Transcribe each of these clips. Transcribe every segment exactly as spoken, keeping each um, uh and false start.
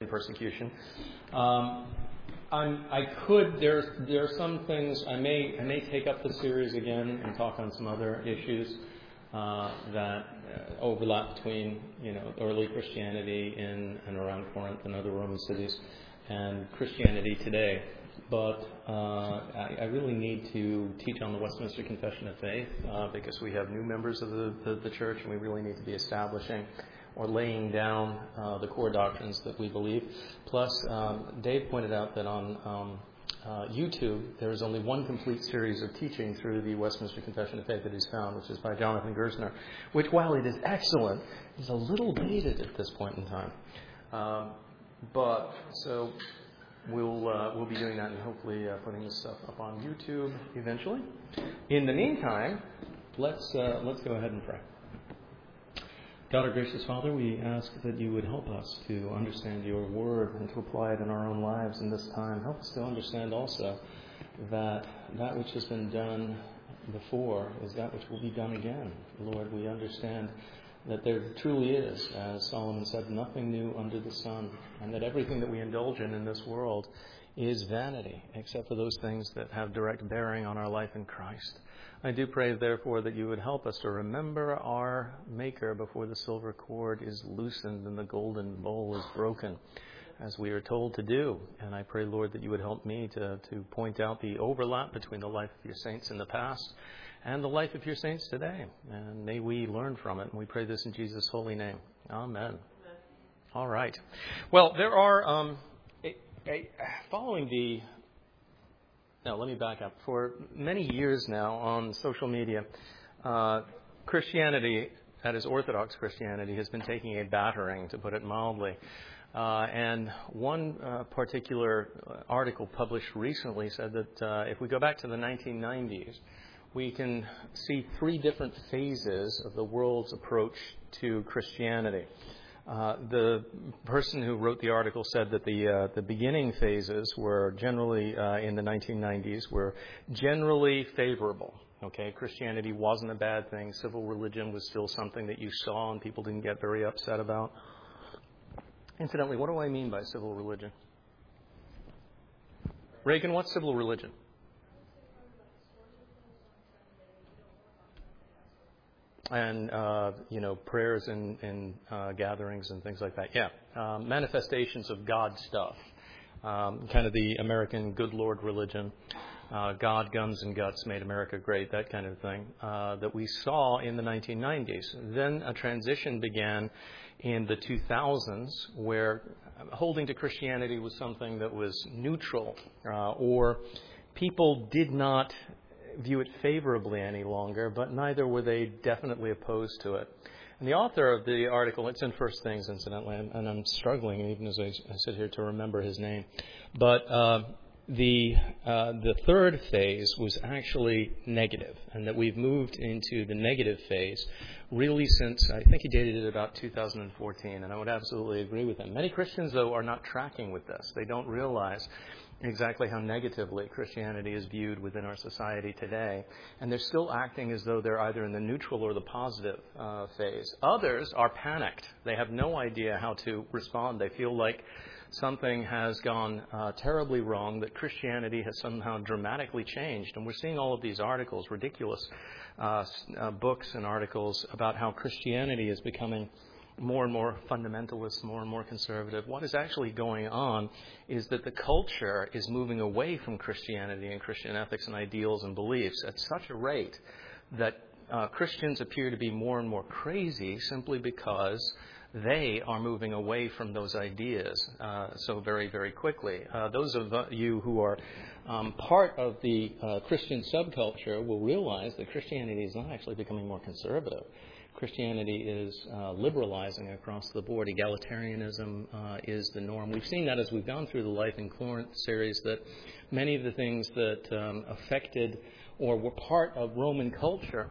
the persecution. Um, I'm, I could, there, there are some things, I may, I may take up the series again and talk on some other issues uh, that uh, overlap between, you know, early Christianity in and around Corinth and other Roman cities and Christianity today. But uh, I, I really need to teach on the Westminster Confession of Faith uh, because we have new members of the, the, the church, and we really need to be establishing or laying down uh, the core doctrines that we believe. Plus, um, Dave pointed out that on um, uh, YouTube, there is only one complete series of teaching through the Westminster Confession of Faith that he's found, which is by Jonathan Gersner, which, while it is excellent, is a little dated at this point in time. Um, but, so... We'll uh, we'll be doing that and hopefully uh, putting this stuff up on YouTube eventually. In the meantime, let's uh, let's go ahead and pray. God, our gracious Father, we ask that you would help us to understand your word and to apply it in our own lives in this time. Help us to understand also that that which has been done before is that which will be done again. Lord, we understand that there truly is, as Solomon said, nothing new under the sun, and that everything that we indulge in in this world is vanity, except for those things that have direct bearing on our life in Christ. I do pray, therefore, that you would help us to remember our Maker before the silver cord is loosened and the golden bowl is broken, as we are told to do. And I pray, Lord, that you would help me to, to point out the overlap between the life of your saints in the past and the life of your saints today. And may we learn from it. And we pray this in Jesus' holy name. Amen. Amen. All right. Well, there are, um, a, a, following the, no, let me back up. For many years now on social media, uh, Christianity, that is Orthodox Christianity, has been taking a battering, to put it mildly. Uh, and one uh, particular article published recently said that uh, if we go back to the nineteen nineties, we can see three different phases of the world's approach to Christianity. Uh, the person who wrote the article said that the uh, the beginning phases were generally, uh, in the nineteen nineties, were generally favorable. Okay, Christianity wasn't a bad thing. Civil religion was still something that you saw and people didn't get very upset about. Incidentally, what do I mean by civil religion? Reagan, what's civil religion? And, uh, you know, prayers and, and uh, gatherings and things like that. Yeah. Um, manifestations of God stuff. Um, kind of the American good Lord religion. Uh, God, guns, and guts made America great, that kind of thing, uh, that we saw in the nineteen nineties. Then a transition began in the two thousands where holding to Christianity was something that was neutral, uh, or people did not view it favorably any longer, but neither were they definitely opposed to it. And the author of the article, it's in First Things, incidentally, and I'm struggling even as I sit here to remember his name, but uh, the uh, the third phase was actually negative, and that we've moved into the negative phase really since, I think he dated it about two thousand fourteen, and I would absolutely agree with him. Many Christians, though, are not tracking with this. They don't realize exactly how negatively Christianity is viewed within our society today. And they're still acting as though they're either in the neutral or the positive uh, phase. Others are panicked. They have no idea how to respond. They feel like something has gone uh, terribly wrong, that Christianity has somehow dramatically changed. And we're seeing all of these articles, ridiculous uh, uh, books and articles about how Christianity is becoming more and more fundamentalist, more and more conservative. What is actually going on is that the culture is moving away from Christianity and Christian ethics and ideals and beliefs at such a rate that uh, Christians appear to be more and more crazy simply because they are moving away from those ideas uh, so very, very quickly. Uh, those of you who are um, part of the uh, Christian subculture will realize that Christianity is not actually becoming more conservative. Christianity is uh, liberalizing across the board. Egalitarianism uh, is the norm. We've seen that as we've gone through the Life in Corinth series, that many of the things that um, affected or were part of Roman culture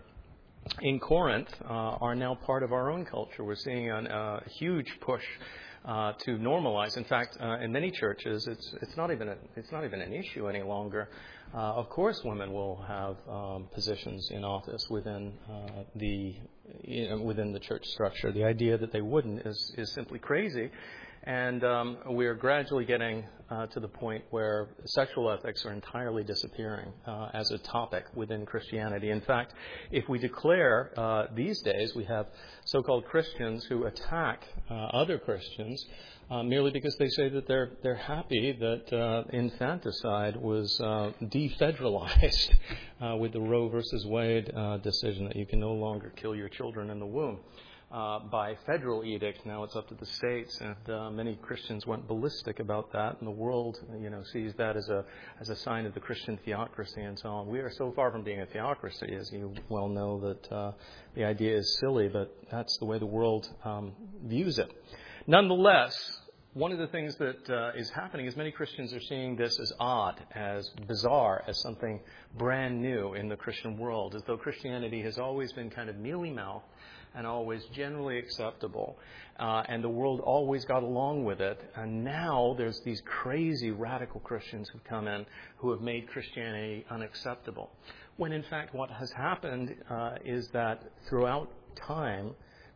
in Corinth uh, are now part of our own culture. We're seeing a uh, huge push uh, to normalize. In fact, uh, in many churches, it's it's not even a, it's not even an issue any longer. Uh, of course, women will have um, positions in office within uh, the you know, within the church structure. The idea that they wouldn't is is simply crazy. And um, we're gradually getting uh, to the point where sexual ethics are entirely disappearing uh, as a topic within Christianity. In fact, if we declare uh, these days, we have so-called Christians who attack uh, other Christians uh, merely because they say that they're they're happy that uh, infanticide was uh, defederalized uh, with the Roe versus Wade uh, decision, that you can no longer kill your children in the womb. Uh, by federal edict. Now it's up to the states, and uh, many Christians went ballistic about that, and the world, you know, sees that as a as a sign of the Christian theocracy and so on. We are so far from being a theocracy, as you well know, that uh, the idea is silly, but that's the way the world um, views it. Nonetheless, one of the things that uh, is happening is many Christians are seeing this as odd, as bizarre, as something brand new in the Christian world, as though Christianity has always been kind of mealy-mouthed and always generally acceptable, uh, and the world always got along with it. And now there's these crazy radical Christians who've come in who have made Christianity unacceptable. When in fact what has happened uh, is that throughout time,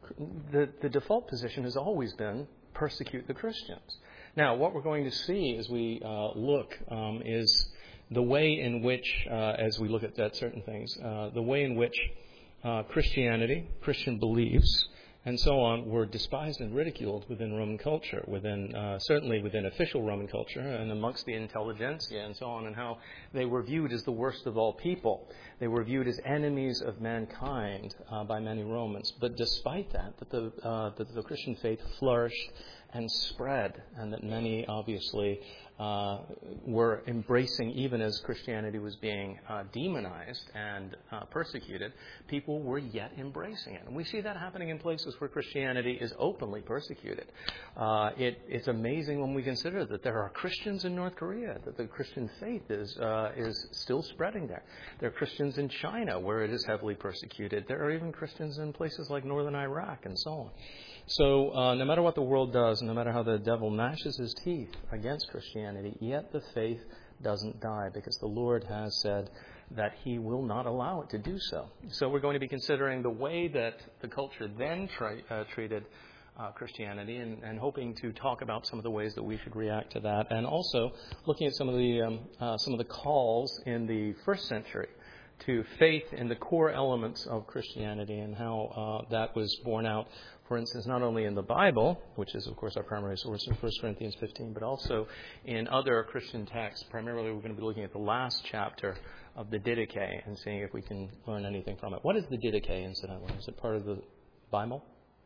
the, the default position has always been persecute the Christians. Now, what we're going to see as we uh, look um, is the way in which, uh, as we look at that certain things, uh, the way in which Uh, Christianity, Christian beliefs, and so on were despised and ridiculed within Roman culture, within uh, certainly within official Roman culture and amongst the intelligentsia and so on, and how they were viewed as the worst of all people. They were viewed as enemies of mankind uh, by many Romans. But despite that, that the, uh, that the Christian faith flourished and spread, and that many obviously uh, were embracing, even as Christianity was being uh, demonized and uh, persecuted, people were yet embracing it. And we see that happening in places where Christianity is openly persecuted. Uh, it, it's amazing when we consider that there are Christians in North Korea, that the Christian faith is uh, is still spreading there. There are Christians in China, where it is heavily persecuted. There are even Christians in places like northern Iraq and so on. So uh, no matter what the world does, no matter how the devil gnashes his teeth against Christianity, yet the faith doesn't die, because the Lord has said that he will not allow it to do so. So we're going to be considering the way that the culture then tra- uh, treated uh, Christianity, and, and hoping to talk about some of the ways that we should react to that, and also looking at some of the um, uh, some of the calls in the first century to faith in the core elements of Christianity, and how uh, that was borne out, for instance, not only in the Bible, which is, of course, our primary source in First Corinthians fifteen, but also in other Christian texts. Primarily, we're going to be looking at the last chapter of the Didache and seeing if we can learn anything from it. What is the Didache, incidentally? Is it part of the Bible?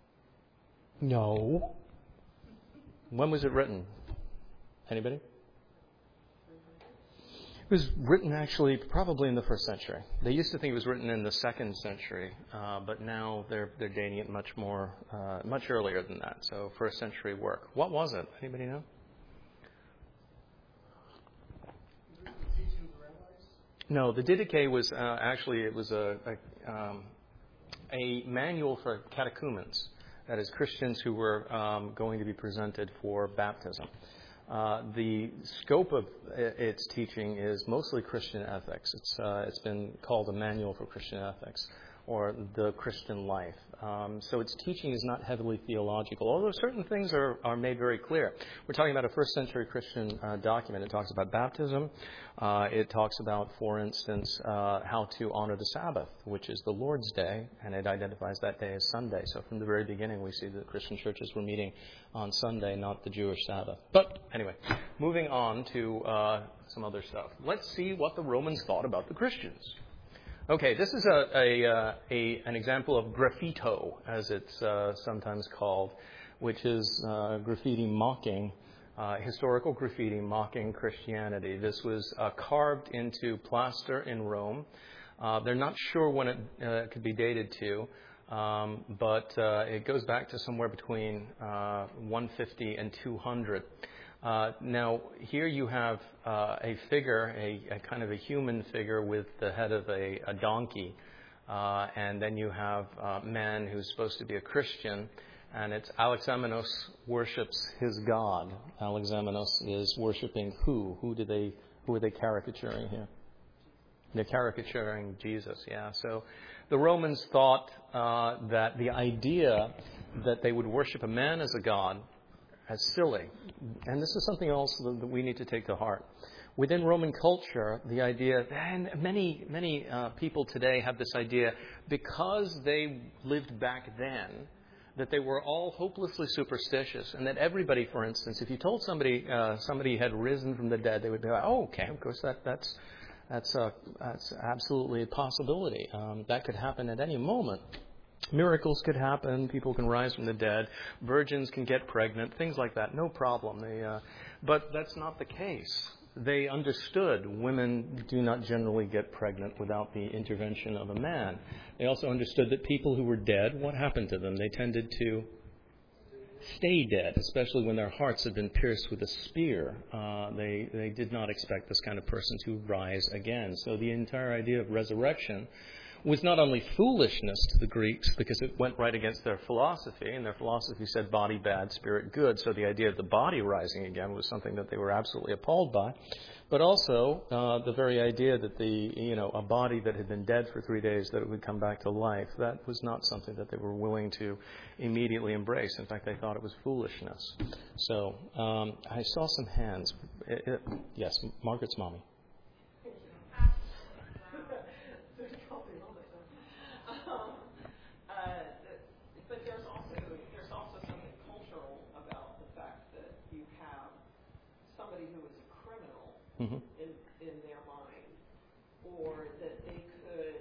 No. When was it written? Anybody? It was written actually probably in the first century. They used to think it was written in the second century, uh, but now they're they're dating it much more, uh, much earlier than that. So first century work. What was it? Anybody know? No, the Didache was uh, actually it was a a, um, a manual for catechumens, that is Christians who were um, going to be presented for baptism. Uh, the scope of its teaching is mostly Christian ethics. It's uh, it's been called a manual for Christian ethics, or the Christian life. Um, so its teaching is not heavily theological, although certain things are, are made very clear. We're talking about a first century Christian uh, document. It talks about baptism. Uh, it talks about, for instance, uh, how to honor the Sabbath, which is the Lord's Day, and it identifies that day as Sunday. So from the very beginning, we see that Christian churches were meeting on Sunday, not the Jewish Sabbath. But anyway, moving on to uh, some other stuff. Let's see what the Romans thought about the Christians. Okay, this is a, a, uh, a an example of graffito, as it's uh, sometimes called, which is uh, graffiti mocking, uh, historical graffiti mocking Christianity. This was uh, carved into plaster in Rome. Uh, they're not sure when it uh, could be dated to, um, but uh, it goes back to somewhere between uh, one fifty and two hundred. Uh, now, here you have uh, a figure, a, a kind of a human figure with the head of a, a donkey. Uh, and then you have a man who's supposed to be a Christian, and it's Alexamenos worships his god. Alexamenos is worshiping who? Who do they? Who are they caricaturing here? They're caricaturing Jesus. Yeah. So the Romans thought uh, that the idea that they would worship a man as a god as silly. And this is something else that we need to take to heart. Within Roman culture, the idea, and many, many uh, people today have this idea, because they lived back then, that they were all hopelessly superstitious, and that everybody, for instance, if you told somebody uh, somebody had risen from the dead, they would be like, oh, okay, of course, that, that's that's uh, that's absolutely a possibility. Um, that could happen at any moment. Miracles could happen. People can rise from the dead. Virgins can get pregnant. Things like that. No problem. They, uh, but that's not the case. They understood women do not generally get pregnant without the intervention of a man. They also understood that people who were dead, what happened to them? They tended to stay dead, especially when their hearts had been pierced with a spear. Uh, they, they did not expect this kind of person to rise again. So the entire idea of resurrection was not only foolishness to the Greeks because it went right against their philosophy, and their philosophy said body bad, spirit good. So the idea of the body rising again was something that they were absolutely appalled by. But also uh, the very idea that the you know a body that had been dead for three days, that it would come back to life, that was not something that they were willing to immediately embrace. In fact, they thought it was foolishness. So um, I saw some hands. It, it, yes, Margaret's mommy. Mm-hmm. in, in their mind, or that they could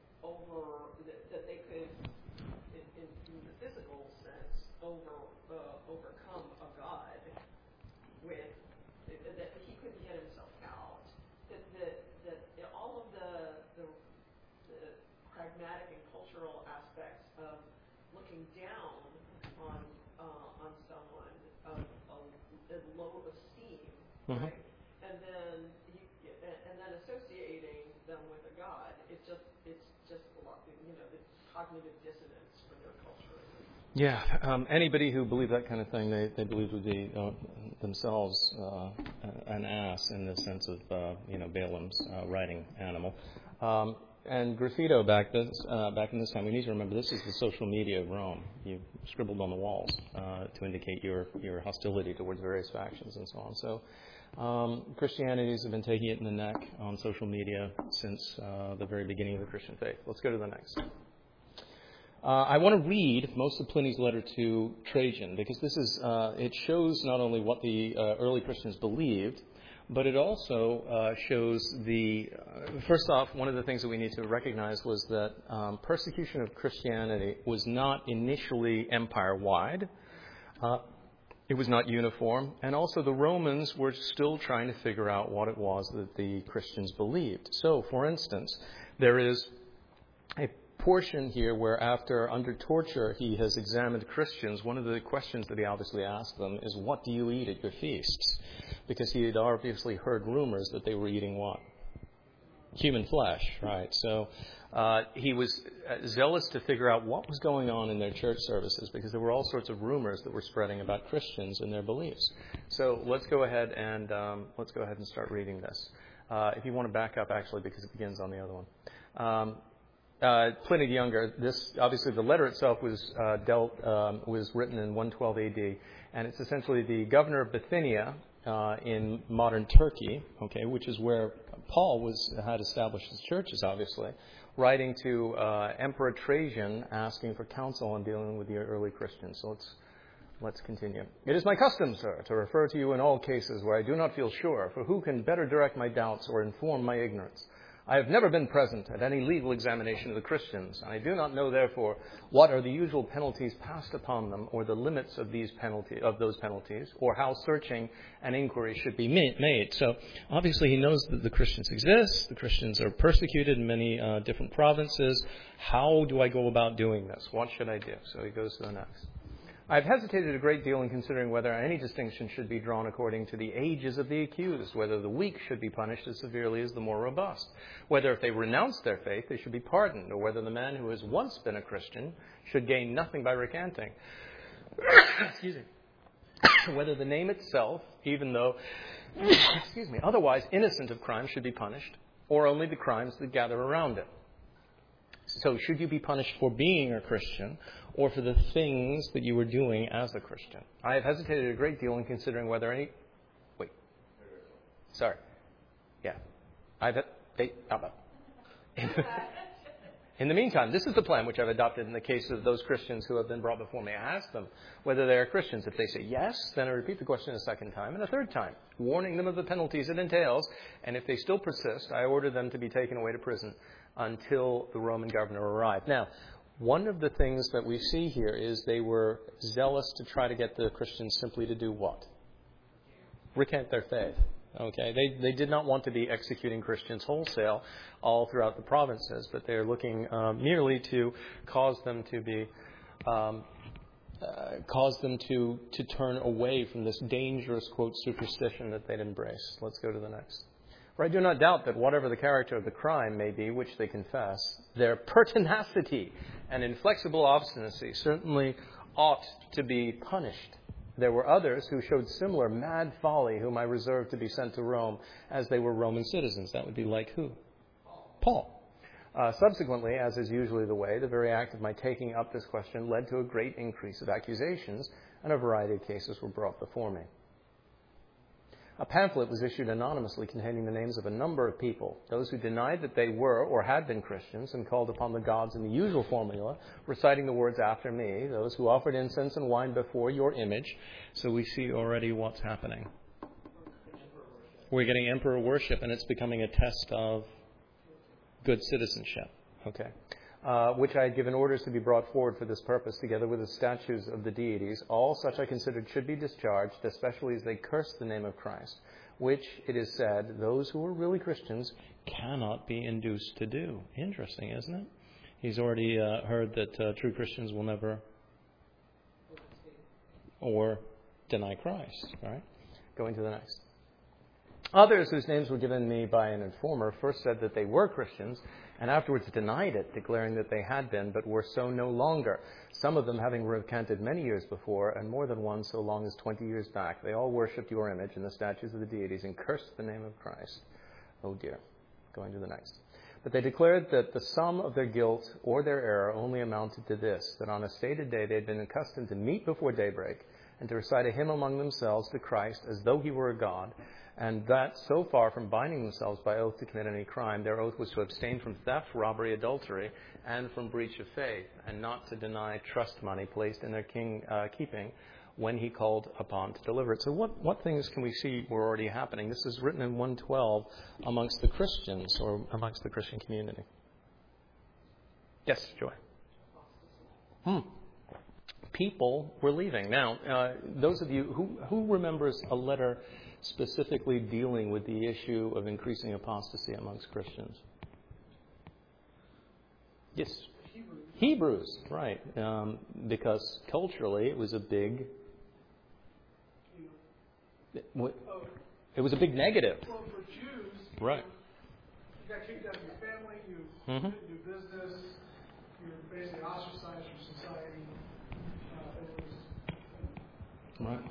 over that, that they could, in, in, in the physical sense, over uh, overcome a god with that he couldn't get himself out. That that, that all of the, the the pragmatic and cultural aspects of looking down on uh, on someone of a, a low esteem, mm-hmm. right? And then, you, and then associating them with a god, it just, it's just a lot, you know, it's cognitive dissonance for their culture. Yeah, um, anybody who believed that kind of thing, they, they believed would be uh, themselves uh, an ass in the sense of, uh, you know, Balaam's uh, riding animal. Um, and graffito back this, uh, back in this time, we need to remember this is the social media of Rome. You scribbled on the walls uh, to indicate your your hostility towards various factions and so on. So. Um, Christianities have been taking it in the neck on social media since uh, the very beginning of the Christian faith. Let's go to the next. Uh, I want to read most of Pliny's letter to Trajan because this is uh, it shows not only what the uh, early Christians believed, but it also uh, shows the uh, first off, one of the things that we need to recognize was that um, persecution of Christianity was not initially empire-wide. Uh, It was not uniform, and also the Romans were still trying to figure out what it was that the Christians believed. So, for instance, there is a portion here where after, under torture, he has examined Christians. One of the questions that he obviously asked them is, what do you eat at your feasts? Because he had obviously heard rumors that they were eating what? Human flesh, right? So uh, he was zealous to figure out what was going on in their church services because there were all sorts of rumors that were spreading about Christians and their beliefs. So let's go ahead and um, let's go ahead and start reading this. Uh, if you want to back up, actually, because it begins on the other one. Um, uh, Pliny the Younger. This obviously the letter itself was uh, dealt um, was written in one twelve A D, and it's essentially the governor of Bithynia. Uh, in modern Turkey, okay, which is where Paul was had established his churches, obviously, writing to uh, Emperor Trajan, asking for counsel on dealing with the early Christians. So let's let's continue. It is my custom, sir, to refer to you in all cases where I do not feel sure, for who can better direct my doubts or inform my ignorance? I have never been present at any legal examination of the Christians, and I do not know, therefore, what are the usual penalties passed upon them, or the limits of these penalty of those penalties, or how searching an inquiry should be made. So, obviously, he knows that the Christians exist. The Christians are persecuted in many uh, different provinces. How do I go about doing this? What should I do? So he goes to the next. I've hesitated a great deal in considering whether any distinction should be drawn according to the ages of the accused, whether the weak should be punished as severely as the more robust, whether if they renounce their faith they should be pardoned, or whether the man who has once been a Christian should gain nothing by recanting. Excuse me. Whether the name itself, even though, excuse me, otherwise innocent of crime, should be punished, or only the crimes that gather around it. So should you be punished for being a Christian or for the things that you were doing as a Christian? I have hesitated a great deal in considering whether any... Wait. Sorry. Yeah. I've... Hey, how about... In the meantime, this is the plan which I've adopted in the case of those Christians who have been brought before me. I ask them whether they are Christians. If they say yes, then I repeat the question a second time and a third time, warning them of the penalties it entails. And if they still persist, I order them to be taken away to prison until the Roman governor arrived. Now, one of the things that we see here is they were zealous to try to get the Christians simply to do what? Recant their faith. Okay, they they did not want to be executing Christians wholesale all throughout the provinces, but they're looking um, merely to cause them to be um, uh, cause them to to turn away from this dangerous, quote, superstition that they'd embraced. Let's go to the next. For I do not doubt that whatever the character of the crime may be, which they confess, their pertinacity and inflexible obstinacy certainly ought to be punished. There were others who showed similar mad folly, whom I reserved to be sent to Rome as they were Roman citizens. That would be like who? Paul. Uh, subsequently, as is usually the way, the very act of my taking up this question led to a great increase of accusations, and a variety of cases were brought before me. A pamphlet was issued anonymously containing the names of a number of people, those who denied that they were or had been Christians and called upon the gods in the usual formula, reciting the words after me, those who offered incense and wine before your image. So we see already what's happening. We're getting emperor worship, and it's becoming a test of good citizenship. Okay. Uh, which I had given orders to be brought forward for this purpose, together with the statues of the deities. All such I considered should be discharged, especially as they cursed the name of Christ, which, it is said, those who are really Christians cannot be induced to do. Interesting, isn't it? He's already uh, heard that uh, true Christians will never or deny Christ. All right? Going to the next. Others whose names were given me by an informer first said that they were Christians, and afterwards denied it, declaring that they had been, but were so no longer. Some of them having recanted many years before, and more than one so long as twenty years back. They all worshipped your image and the statues of the deities, and cursed the name of Christ. Oh dear. Going to the next. But they declared that the sum of their guilt or their error only amounted to this, that on a stated day they had been accustomed to meet before daybreak, and to recite a hymn among themselves to Christ as though he were a god, and that so far from binding themselves by oath to commit any crime, their oath was to abstain from theft, robbery, adultery, and from breach of faith, and not to deny trust money placed in their king uh, keeping when he called upon to deliver it. So what, what things can we see were already happening? This is written in one twelve amongst the Christians, or amongst the Christian community. Yes, Joy. Hmm. People were leaving. Now, uh, those of you, who, who remembers a letter specifically dealing with the issue of increasing apostasy amongst Christians? Yes. Hebrews, Hebrews right. Um, because culturally it was a big... It, it was a big negative. Well, for Jews, right. you got kicked out of your family, you mm-hmm. didn't do business, you were basically ostracized from society. Uh, it was... Right.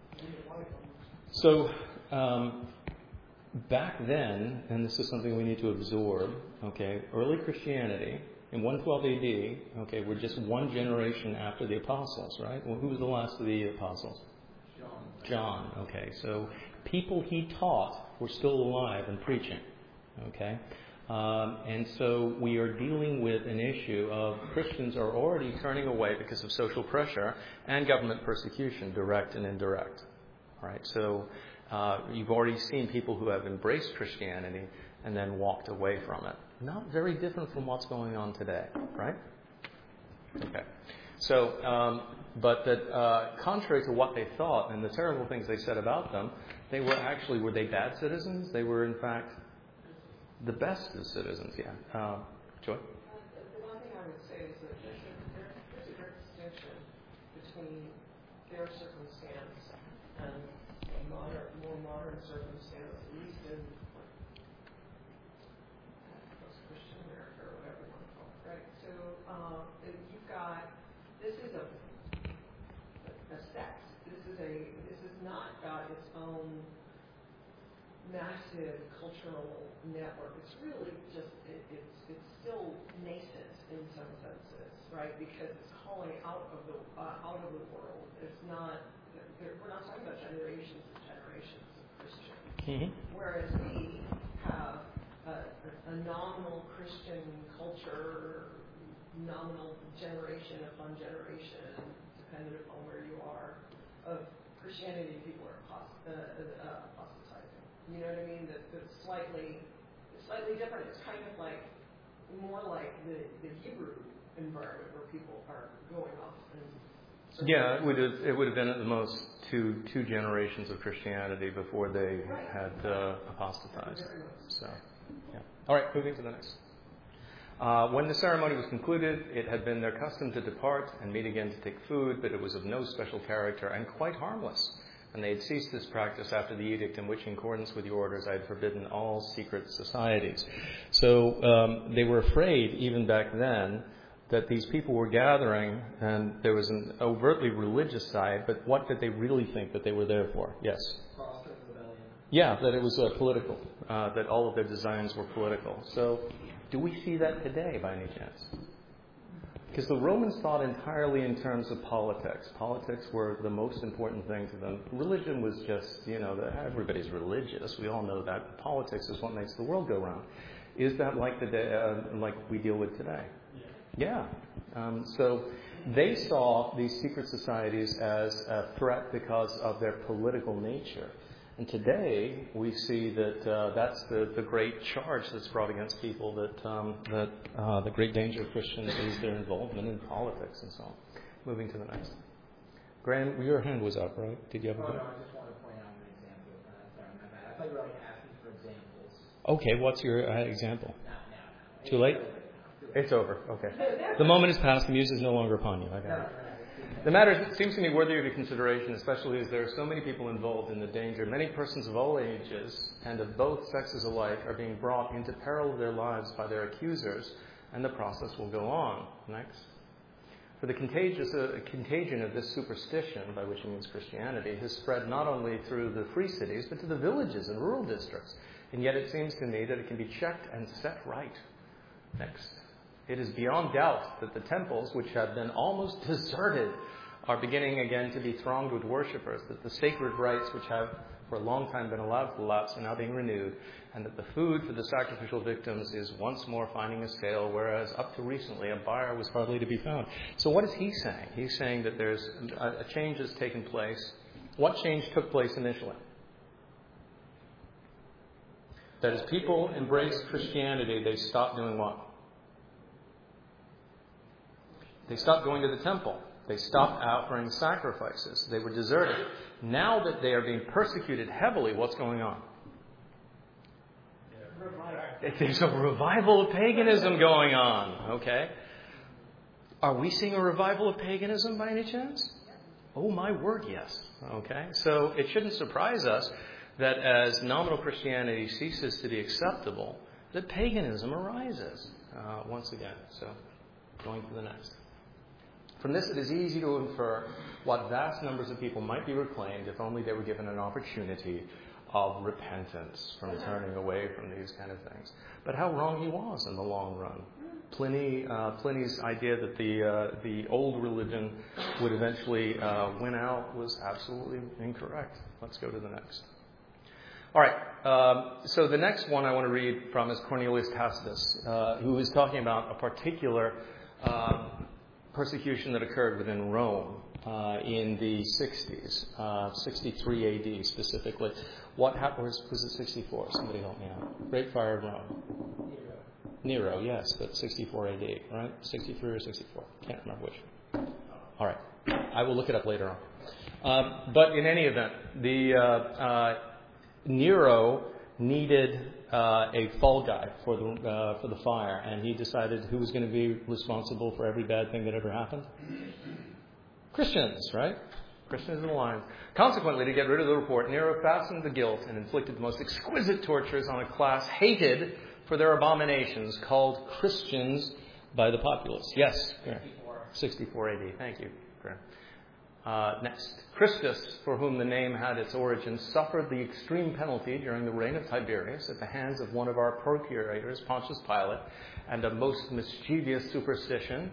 So, um, back then, and this is something we need to absorb, okay, early Christianity, in one twelve A D, okay, we're just one generation after the apostles, right? Well, who was the last of the apostles? John. John, okay. So, people he taught were still alive and preaching, okay? Um, and so we are dealing with an issue of Christians are already turning away because of social pressure and government persecution, direct and indirect. All right, so uh, you've already seen people who have embraced Christianity and then walked away from it. Not very different from what's going on today, right? Okay. So, um, but that uh, contrary to what they thought and the terrible things they said about them, they were actually, were they bad citizens? They were, in fact, the best of citizens, yeah. Uh, Joy? Uh, the, the one thing I would say is that there's a, there, there's a great distinction between their circumstance and a modern, more modern circumstance, at least in post-Christian America or whatever you want to call it, right? So um, you've got, this is a, a sect. This is a, this has not got its own massive cultural network. It's really just, it, it's, it's still nascent in some senses, right? Because it's calling out of the, uh, out of the world. It's not, we're not talking about generations and generations of Christians. Mm-hmm. Whereas we have a, a, a nominal Christian culture, nominal generation upon generation, dependent upon where you are, of Christianity. People are apost- uh, uh, apostatizing. You know what I mean? That, that's slightly, it's slightly different. It's kind of like, more like the, the Hebrew environment where people are going off and yeah, it would have it would have been at the most two two generations of Christianity before they right. had uh, apostatized. So, yeah. All right, moving to the next. Uh, when the ceremony was concluded, it had been their custom to depart and meet again to take food, but it was of no special character and quite harmless. And they had ceased this practice after the edict in which, in accordance with the orders, I had forbidden all secret societies. So um, they were afraid, even back then, that these people were gathering, and there was an overtly religious side, but what did they really think that they were there for? Yes? Foster rebellion. Yeah, that it was uh, political, uh, that all of their designs were political. So do we see that today, by any chance? Because the Romans thought entirely in terms of politics. Politics were the most important thing to them. Religion was just, you know, the, everybody's religious. We all know that. Politics is what makes the world go round. Is that like the day, uh, like we deal with today? Yeah. Um, so they saw these secret societies as a threat because of their political nature. And today we see that uh, that's the, the great charge that's brought against people, that um, that uh, the great danger of Christians is their involvement in politics and so on. Moving to the next. Graham, your hand was up, right? Did you have a oh, question? no, I just wanted to point out an example. Uh, sorry, my bad. I thought you were like asking for examples. Okay, what's your uh, example? No, no, no. Too late? It's over. Okay. The moment is past. The muse is no longer upon you. I got it. The matter seems to me worthy of your consideration, especially as there are so many people involved in the danger. Many persons of all ages and of both sexes alike are being brought into peril of their lives by their accusers, and the process will go on. Next. For the contagious, uh, contagion of this superstition, by which he means Christianity, has spread not only through the free cities, but to the villages and rural districts. And yet it seems to me that it can be checked and set right. Next. It is beyond doubt that the temples, which have been almost deserted, are beginning again to be thronged with worshippers, that the sacred rites, which have for a long time been allowed to lapse, are now being renewed, and that the food for the sacrificial victims is once more finding a sale, whereas up to recently a buyer was hardly to be found. So what is he saying? He's saying that there's a, a change has taken place. What change took place initially? That as people embraced Christianity, they stopped doing what? They stopped going to the temple. They stopped offering sacrifices. They were deserted. Now that they are being persecuted heavily, what's going on? There's a revival of paganism going on. Okay? Are we seeing a revival of paganism by any chance? Oh, my word, yes. Okay? So it shouldn't surprise us that as nominal Christianity ceases to be acceptable, that paganism arises uh, once again. So going to the next. From this, it is easy to infer what vast numbers of people might be reclaimed if only they were given an opportunity of repentance from turning away from these kind of things. But how wrong he was in the long run. Pliny, uh, Pliny's idea that the uh, the old religion would eventually uh, win out was absolutely incorrect. Let's go to the next. All right. Um, so the next one I want to read from is Cornelius Tacitus, uh, who is talking about a particular Uh, persecution that occurred within Rome uh, in the sixties, uh, sixty-three A D specifically. What happened? Was, was it sixty-four? Somebody help me out. Great Fire of Rome. Nero. Nero, yes, but sixty-four A D, right? sixty-three or sixty-four? Can't remember which. All right. I will look it up later on. Um, but in any event, the uh, uh, Nero needed uh, a fall guy for the uh, for the fire, and he decided who was going to be responsible for every bad thing that ever happened. Christians, right? Christians in the line. Consequently, to get rid of the report, Nero fastened the guilt and inflicted the most exquisite tortures on a class hated for their abominations, called Christians by the populace. Yes, Graham. sixty-four A D. Thank you, Graham. Uh, next, Christus, for whom the name had its origin, suffered the extreme penalty during the reign of Tiberius at the hands of one of our procurators, Pontius Pilate, and a most mischievous superstition.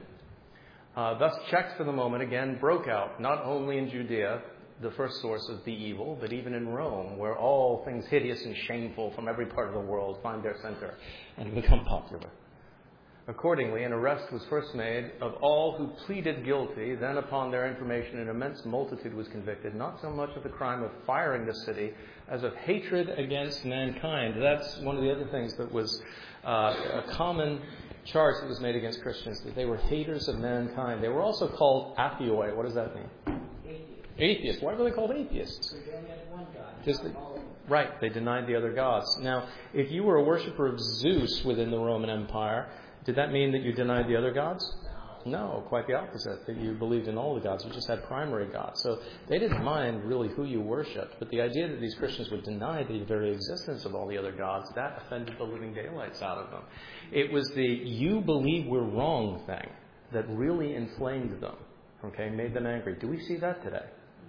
Uh, thus checked for the moment, again broke out, not only in Judea, the first source of the evil, but even in Rome, where all things hideous and shameful from every part of the world find their center and become popular. Accordingly, an arrest was first made of all who pleaded guilty. Then, upon their information, an immense multitude was convicted, not so much of the crime of firing the city as of hatred against mankind. That's one of the other things that was uh, a common charge that was made against Christians, that they were haters of mankind. They were also called athioi. What does that mean? Atheists. Atheists. Why were they called atheists? So they only had one God. Just the, not all of them. right, they denied the other gods. Now, if you were a worshiper of Zeus within the Roman Empire, did that mean that you denied the other gods? No, quite the opposite, that you believed in all the gods. You just had primary gods. So they didn't mind really who you worshipped. But the idea that these Christians would deny the very existence of all the other gods, that offended the living daylights out of them. It was the you believe we're wrong thing that really inflamed them, okay, made them angry. Do we see that today?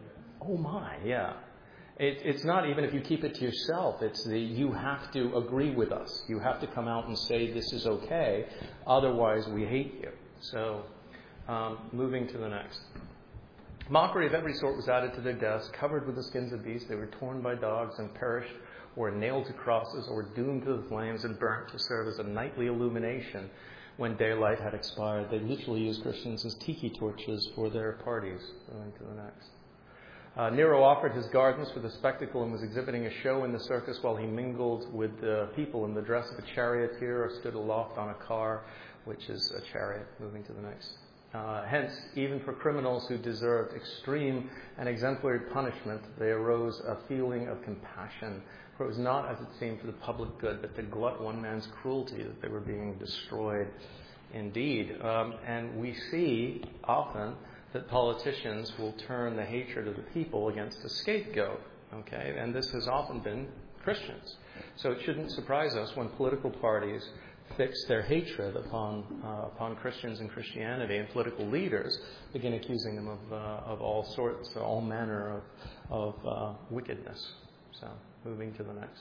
Oh my, yeah. It, it's not even if you keep it to yourself. It's the you have to agree with us. You have to come out and say this is okay. Otherwise, we hate you. So, um, moving to the next. Mockery of every sort was added to their deaths, covered with the skins of beasts. They were torn by dogs and perished, or nailed to crosses, or doomed to the flames and burnt to serve as a nightly illumination when daylight had expired. They literally used Christians as tiki torches for their parties. Going to the next. Uh, Nero offered his gardens for the spectacle and was exhibiting a show in the circus while he mingled with the people in the dress of a charioteer or stood aloft on a car, which is a chariot. Moving to the next. Uh, hence, even for criminals who deserved extreme and exemplary punishment, there arose a feeling of compassion. For it was not, as it seemed, for the public good, but to glut one man's cruelty that they were being destroyed indeed. Um, and we see often that politicians will turn the hatred of the people against a scapegoat, okay? And this has often been Christians. So it shouldn't surprise us when political parties fix their hatred upon uh, upon Christians and Christianity, and political leaders begin accusing them of uh, of all sorts, all manner of, of uh, wickedness. So, moving to the next.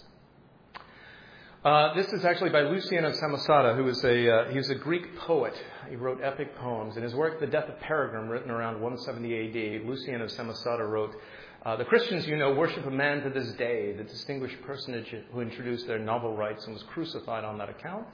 Uh, this is actually by Lucian of Samosata, who was a uh, he was a Greek poet. He wrote epic poems. In his work, The Death of Peregrine, written around one seventy A D, Lucian of Samosata wrote, uh, "The Christians, you know, worship a man to this day, the distinguished personage who introduced their novel rites and was crucified on that account.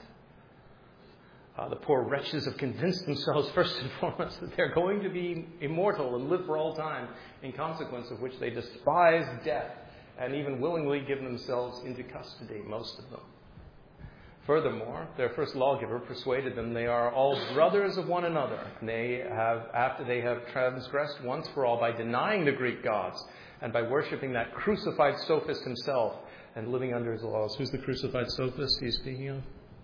Uh, the poor wretches have convinced themselves, first and foremost, that they're going to be immortal and live for all time, in consequence of which they despise death and even willingly give themselves into custody, most of them. Furthermore, their first lawgiver persuaded them they are all brothers of one another. And they have, after they have transgressed once for all by denying the Greek gods and by worshipping that crucified sophist himself and living under his laws." Who's the crucified sophist he's speaking of?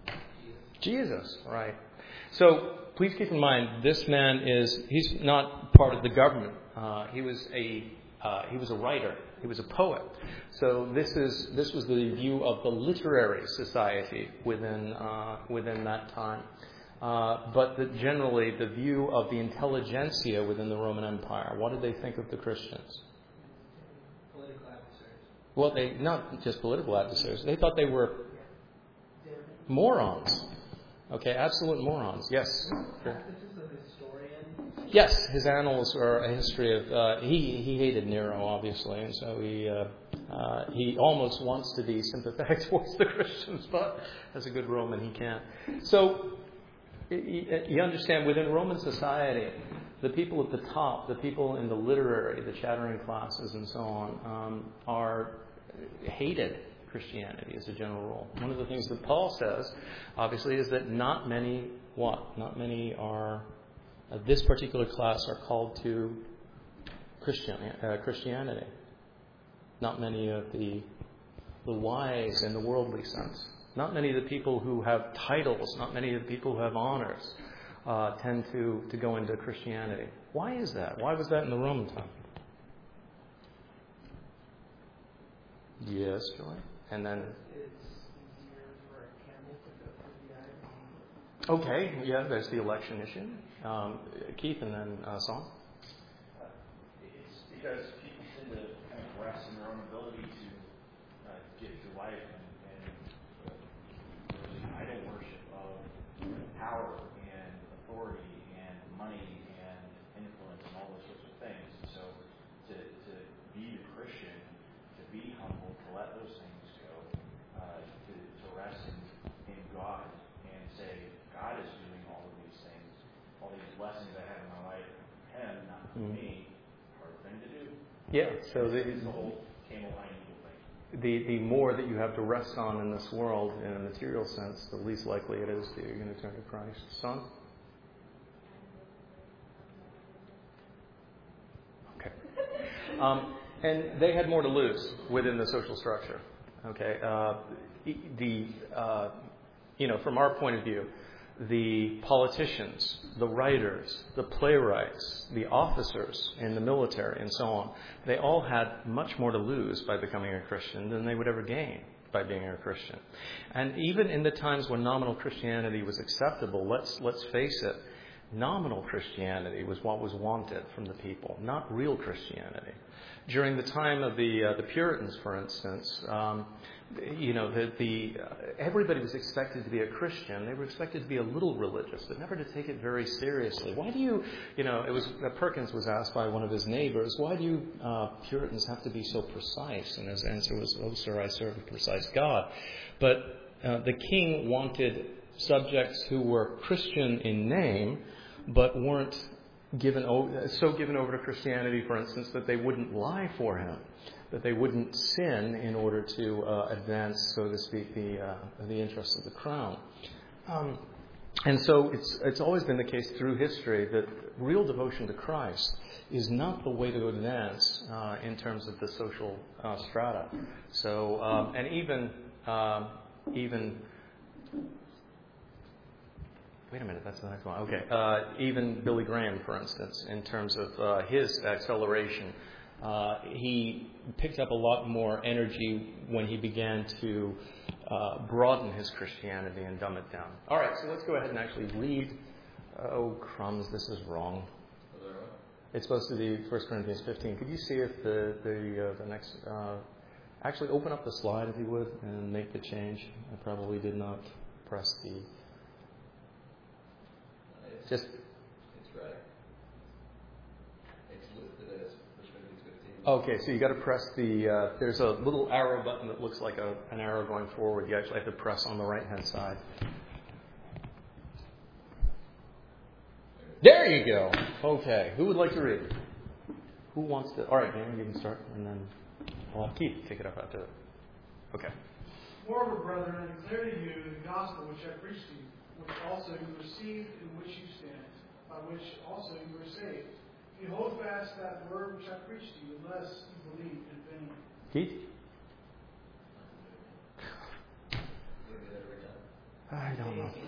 Jesus, right. So please keep in mind, this man is, he's not part of the government. Uh, he was a uh, he was a writer. He was a poet. So this is this was the view of the literary society within uh, within that time. Uh, but the, generally the view of the intelligentsia within the Roman Empire. What did they think of the Christians? Political adversaries. Well, they not just political adversaries. They thought they were morons. Okay, absolute morons. Yes. Sure. Tacitus, the historian. Yes, his annals are a history of. Uh, he he hated Nero, obviously, and so he uh, uh, he almost wants to be sympathetic towards the Christians, but as a good Roman, he can't. So you, you understand, within Roman society, the people at the top, the people in the literary, the chattering classes, and so on, um, are hated Christianity as a general rule. One of the things that Paul says, obviously, is that not many, what? Not many are, uh, this particular class are called to Christian, uh, Christianity. Not many of the, the wise in the worldly sense. Not many of the people who have titles, not many of the people who have honors uh, tend to, to go into Christianity. Why is that? Why was that in the Roman time? Yes, Joy. And then, It's easier for a camel to go through the eye. okay, yeah, there's the election issue. Um, Keith and then uh, Saul. Uh, because people tend to kind of rest in their own ability to uh, get through life, and, and uh, there's an idol worship of power and authority and money and influence and all those sorts of things. So to, to be a Christian, to be humble, to let those things go, uh, to, to rest in, in God and say, God is doing all of these things, all these blessings I have in my life, Him, not mm-hmm. me, hard thing to do. Yeah, so the, it's the whole camel line eagle thing. The, the more that you have to rest on in this world, in a material sense, the least likely it is that you're going to turn to Christ. Son? Okay. Um, and they had more to lose within the social structure. Okay. Uh, the uh, you know, from our point of view, the politicians, the writers, the playwrights, the officers in the military, and so on, they all had much more to lose by becoming a Christian than they would ever gain by being a Christian. And even in the times when nominal Christianity was acceptable, let's let's face it, nominal Christianity was what was wanted from the people, not real Christianity. During the time of the uh, the Puritans, for instance, um, you know, the, the uh, everybody was expected to be a Christian. They were expected to be a little religious, but never to take it very seriously. Why do you, you know, it was uh, Perkins was asked by one of his neighbors, why do you uh, Puritans have to be so precise? And his answer was, "Oh, sir, I serve a precise God." But uh, the king wanted subjects who were Christian in name, but weren't given over, so given over to Christianity, for instance, that they wouldn't lie for him, that they wouldn't sin in order to uh, advance, so to speak, the uh, the interests of the crown. Um, and so it's it's always been the case through history that real devotion to Christ is not the way to advance uh, in terms of the social uh, strata. So um, and even uh, even. Wait a minute, that's the next one. Okay. Uh, even Billy Graham, for instance, in terms of uh, his acceleration, uh, he picked up a lot more energy when he began to uh, broaden his Christianity and dumb it down. All right, so let's go ahead and actually read. Oh, crumbs, this is wrong. It's supposed to be First Corinthians fifteen. Could you see if the the, uh, the next... Uh, actually, open up the slide, if you would, and make the change. I probably did not press the... Just it's right. It's listed as First Corinthians fifteen. Okay, so you got to press the. Uh, there's a little arrow button that looks like a, an arrow going forward. You actually have to press on the right hand side. There you go. Okay, who would like to read? Who wants to? All right, Dan, you can start, and then I'll have Keith take it up after that. Okay. Moreover, brethren, I declare to you the gospel which I preached to you, which also you received, in which you stand, by which also you were saved. You hold fast that word which I preached to you, unless you believe in vain. Keith? I don't know.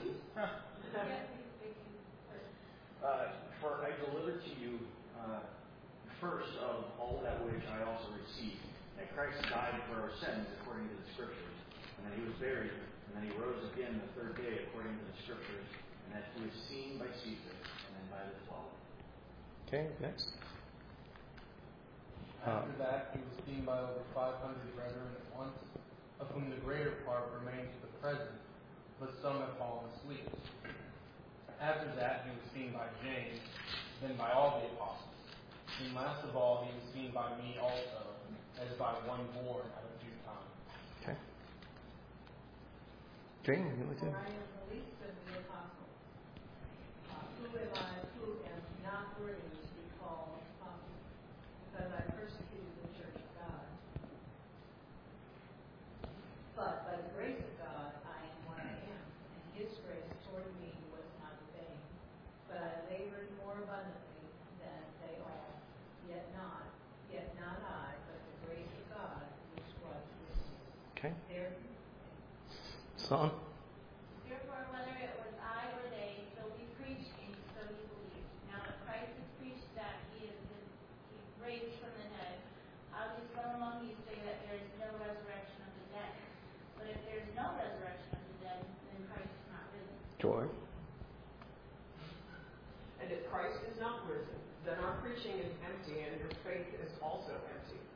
uh, for I delivered to you uh, first of all that which I also received, that Christ died for our sins according to the Scriptures, and that He was buried. And then He rose again the third day according to the Scriptures, and that He was seen by Cephas and then by the twelve. Okay, next. After uh, that, He was seen by over five hundred brethren at once, of whom the greater part remain to the present, but some have fallen asleep. After that, He was seen by James, then by all the apostles. And last of all, He was seen by me also, as by one born at a due time. Okay. Jane, you like to? For I am the least of the apostles. Uh, who am I, who am not worthy to be called apostle, because I persecuted the church of God. But by the grace of God, I am what I am, and His grace toward me was not in vain. But I labored more abundantly than they all, yet not, yet not I, but the grace of God which was with me. Okay. There, Son? Therefore, whether it was I or they, so we preached and so you believed. Now if Christ is preached that He is he raised from the dead, how do some among you say that there is no resurrection of the dead? But if there is no resurrection of the dead, then Christ is not risen. Joy? And if Christ is not risen, then our preaching is empty and your faith is also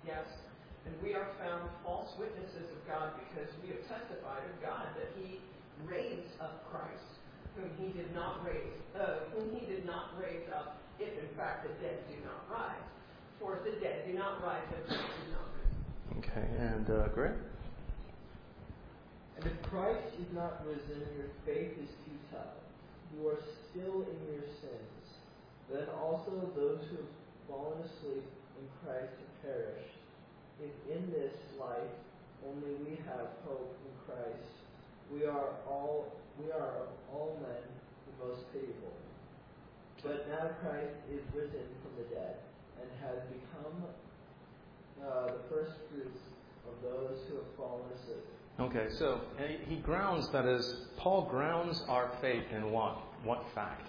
Yes. And we are found false witnesses of God because we have testified of God that He raised up Christ, whom He did not raise, uh, whom He did not raise up, if in fact the dead do not rise. For if the dead do not rise, then Christ is not risen. Okay, and uh, Greg? And if Christ is not risen, your faith is futile. You are still in your sins. Then also those who have fallen asleep in Christ have perished. If in this life only we have hope in Christ, we are all we are of all men the most pitiable. But now Christ is risen from the dead and has become uh, the first fruits of those who have fallen asleep. Okay, so he grounds, that is, Paul grounds our faith in what? What fact?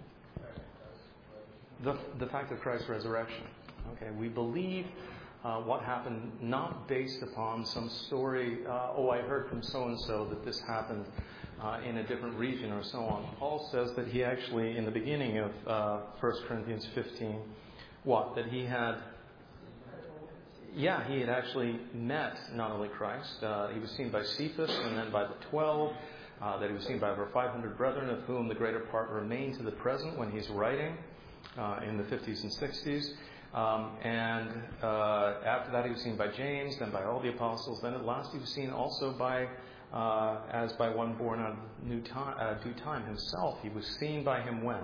The, the fact of Christ's resurrection. Okay, we believe uh, what happened not based upon some story, uh, oh, I heard from so-and-so that this happened uh, in a different region or so on. Paul says that he actually, in the beginning of uh, First Corinthians fifteen, what? That he had... Yeah, he had actually met not only Christ, uh, he was seen by Cephas and then by the twelve, uh, that he was seen by over five hundred brethren, of whom the greater part remain to the present when he's writing uh, in the fifties and sixties. Um, and uh, after that he was seen by James, then by all the apostles. Then at last he was seen also by, uh, as by one born on new time, uh, due time himself. He was seen by him when?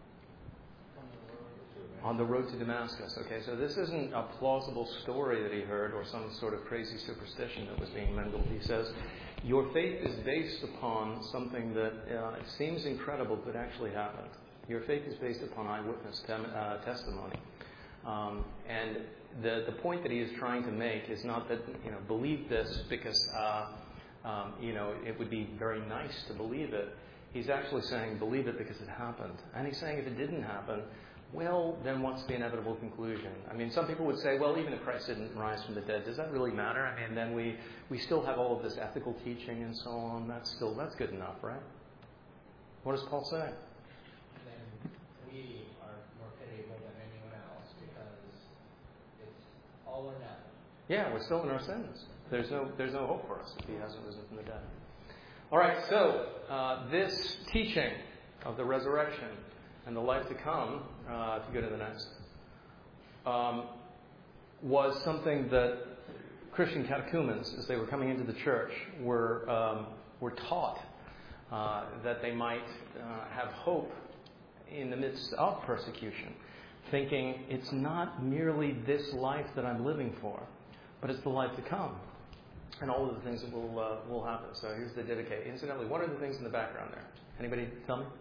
On the road to Damascus. Okay, so this isn't a plausible story that he heard or some sort of crazy superstition that was being mingled. He says, your faith is based upon something that uh, it seems incredible but actually happened. Your faith is based upon eyewitness tem- uh, testimony. Um, and the the point that he is trying to make is not that, you know, believe this because, uh, um, you know, it would be very nice to believe it. He's actually saying believe it because it happened. And he's saying if it didn't happen, well, then what's the inevitable conclusion? I mean, some people would say, well, even if Christ didn't rise from the dead, does that really matter? I mean, then we, we still have all of this ethical teaching and so on. That's still, that's good enough, right? What does Paul say? Then we are more pitiable than anyone else because it's all or nothing. Yeah, we're still in our sins. There's no, there's no hope for us if he hasn't risen from the dead. All right, so uh, this teaching of the resurrection and the life to come, uh, if you go to the next, um, was something that Christian catechumens, as they were coming into the church, were um, were taught uh, that they might uh, have hope in the midst of persecution, thinking it's not merely this life that I'm living for, but it's the life to come, and all of the things that will uh, will happen. So here's the dedicate. Incidentally, what are the things in the background there? Anybody tell me?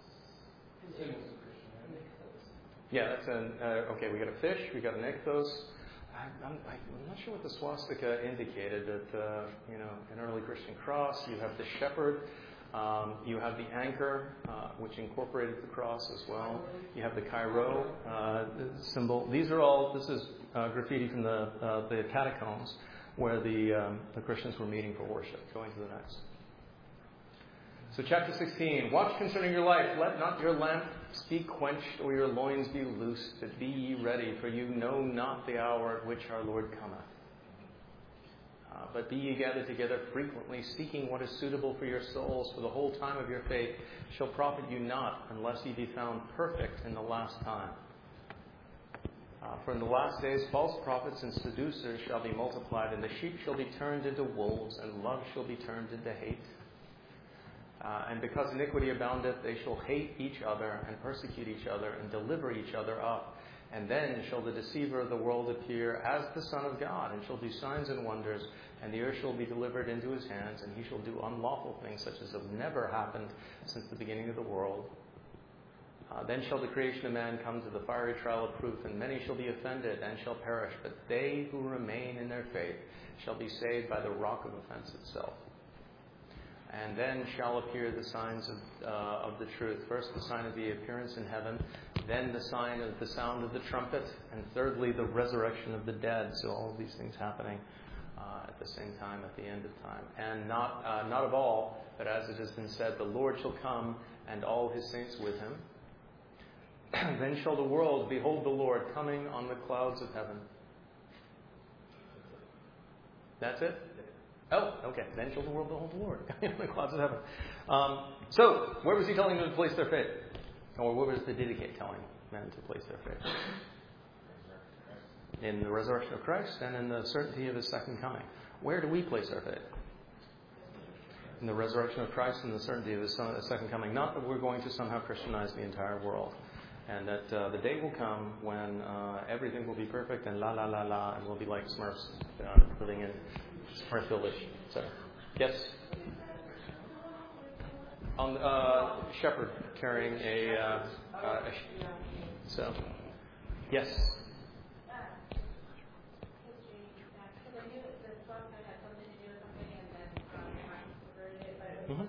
Yeah, that's an, uh, okay, we got a fish, we got an ichthos. I, I'm, I'm not sure what the swastika indicated, that, uh, you know, an early Christian cross. You have the shepherd. Um, you have the anchor, uh, which incorporated the cross as well. You have the Chi-Rho uh, symbol. These are all, this is uh, graffiti from the, uh, the catacombs where the, um, the Christians were meeting for worship. Going to the next. So chapter sixteen, watch concerning your life. Let not your lamps be quenched or your loins be loosed, but be ye ready, for you know not the hour at which our Lord cometh. Uh, but be ye gathered together frequently, seeking what is suitable for your souls, for the whole time of your faith shall profit you not, unless ye be found perfect in the last time. Uh, for in the last days false prophets and seducers shall be multiplied, and the sheep shall be turned into wolves, and love shall be turned into hate. Uh, and because iniquity aboundeth, they shall hate each other, and persecute each other, and deliver each other up. And then shall the deceiver of the world appear as the Son of God, and shall do signs and wonders, and the earth shall be delivered into his hands, and he shall do unlawful things such as have never happened since the beginning of the world. Uh, then shall the creation of man come to the fiery trial of proof, and many shall be offended and shall perish, but they who remain in their faith shall be saved by the rock of offense itself. And then shall appear the signs of, uh, of the truth. First, the sign of the appearance in heaven. Then the sign of the sound of the trumpet. And thirdly, the resurrection of the dead. So all of these things happening uh, at the same time, at the end of time. And not, uh, not of all, but as it has been said, the Lord shall come and all his saints with him. Then shall the world behold the Lord coming on the clouds of heaven That's it? Oh, okay. Then shall the world behold the Lord in the clouds of heaven. Um, so, where was he telling them to place their faith? Or where was the Didache telling men to place their faith? In the resurrection of Christ and in the certainty of his second coming. Where do we place our faith? In the resurrection of Christ and the certainty of his second coming. Not that we're going to somehow Christianize the entire world. And that uh, the day will come when uh, everything will be perfect and la la la la, and we'll be like Smurfs uh, living in Smurf Village. So, yes? On uh, shepherd carrying a, uh, uh, a sh- so, yes? Mm-hmm.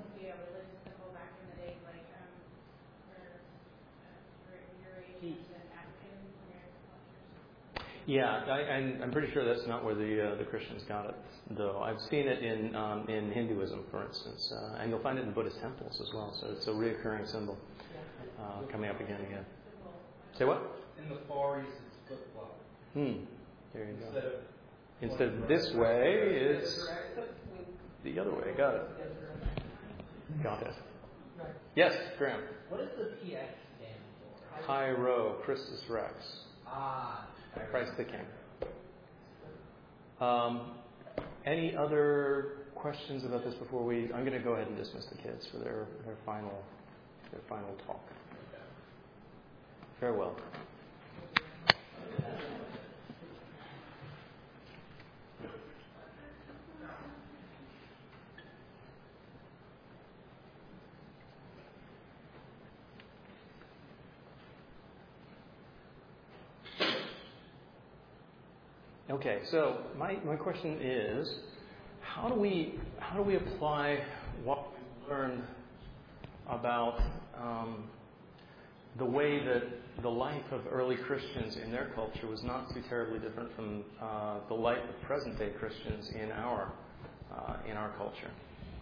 Yeah, I, I'm, I'm pretty sure that's not where the uh, the Christians got it, though. I've seen it in um, in Hinduism, for instance, uh, and you'll find it in Buddhist temples as well. So it's a reoccurring symbol uh, coming up again and again. Say what? In the Far East, it's flip flop. Hmm. There you Instead go. of Instead of this way, it's the other way. Got it. Got it. Yes, Graham. What does the P X stand for? Pyro, Christus Rex. Ah. Christ the King. Um, any other questions about this before we? I'm going to go ahead and dismiss the kids for their, their final their final talk. Farewell. Okay, so my, my question is, how do we how do we apply what we learned about um, the way that the life of early Christians in their culture was not too terribly different from uh, the life of present-day Christians in our uh, in our culture?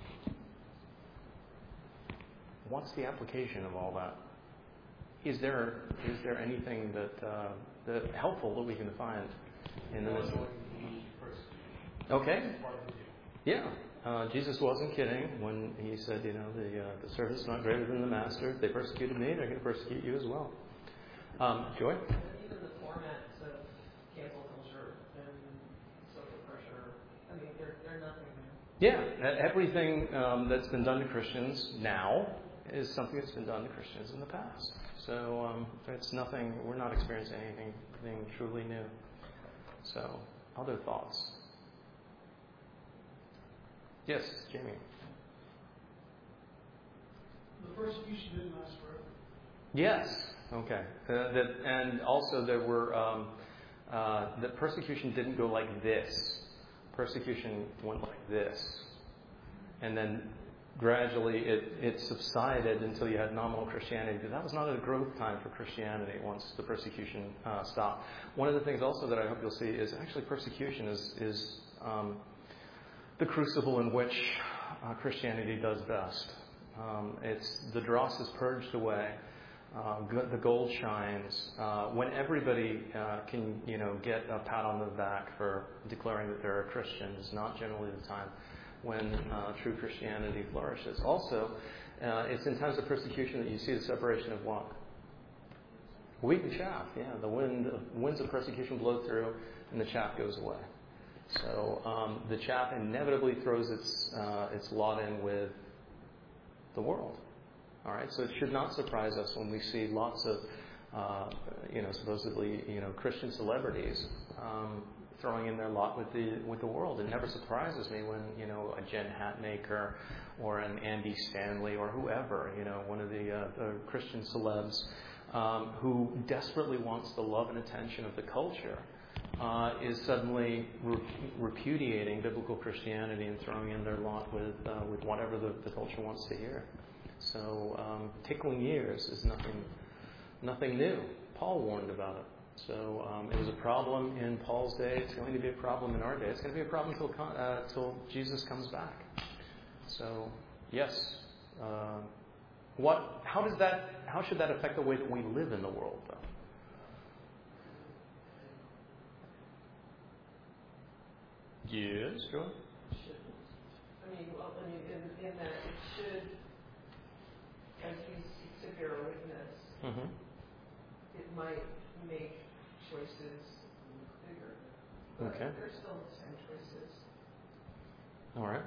What's the application of all that? Is there is there anything that uh, that helpful that we can find? In the midst of it. Okay. Yeah. Uh, Jesus wasn't kidding when he said, you know, the uh, the servant's not greater than the master. If they persecuted me, they're going to persecute you as well. Um, Joy? Even the formats of cancel culture and social pressure, I mean, they're, they're nothing new. Yeah. Everything um, that's been done to Christians now is something that's been done to Christians in the past. So um, it's nothing, we're not experiencing anything, anything truly new. So, other thoughts? Yes, Jamie. The persecution didn't last forever. Yes. Okay. Uh, that, and also there were um, uh, the persecution didn't go like this. Persecution went like this, and then gradually it, it subsided until you had nominal Christianity. But that was not a growth time for Christianity once the persecution uh, stopped. One of the things also that I hope you'll see is actually persecution is, is um, the crucible in which uh, Christianity does best. Um, it's the dross is purged away. Uh, the gold shines. Uh, when everybody uh, can, you know, get a pat on the back for declaring that they're a Christian is not generally the time when uh, true Christianity flourishes. Also, uh, it's in times of persecution that you see the separation of what? Wheat and chaff. Yeah, the wind of, winds of persecution blow through, and the chaff goes away. So um, the chaff inevitably throws its uh, its lot in with the world. All right, so it should not surprise us when we see lots of, uh, you know, supposedly, you know, Christian celebrities um, throwing in their lot with the with the world. It never surprises me when, you know, a Jen Hatmaker or an Andy Stanley or whoever, you know, one of the, uh, the Christian celebs um, who desperately wants the love and attention of the culture uh, is suddenly re- repudiating biblical Christianity and throwing in their lot with uh, with whatever the, the culture wants to hear. So um, tickling ears is nothing nothing new. Paul warned about it. So um, it was a problem in Paul's day. It's going to be a problem in our day. It's going to be a problem till uh, till Jesus comes back. So yes, uh, what? How does that? How should that affect the way that we live in the world, though? Yes, Joy? Shouldn't. I mean, well, I mean, in, in that it should, as we seek to bear witness, Mm-hmm. it might make choices bigger. But Okay. they're still the same choices. All right.